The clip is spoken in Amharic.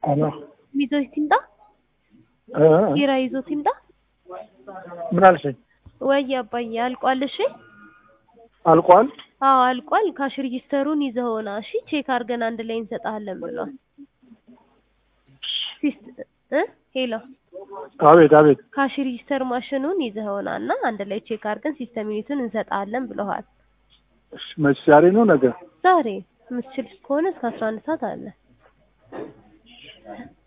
አሎ ሚዞች ትምጣ ኪራ ይዞ ትምጣ ምን አልሽኝ? ወይ አባዬ አልቋል። እሺ አልቋል። አዎ አልቋል። ካሽ ሬጂስተሩን ይዘውና እሺ ቼክ አድርገን አንድ ላይ እንሰጣለን ብሏል። ሄሎ አቤት አቤት። ካሽ ሬጂስተር ማሽኑን ይዘውናና አንድ ላይ ቼክ አድርገን ሲስተም ዩኒቱን እንሰጣለን ብለዋል። እሺ መቼ ዛሬ ነው ነገ? ዛሬ ምትችል ከሆነ እስከ 11 ሰዓት አለ።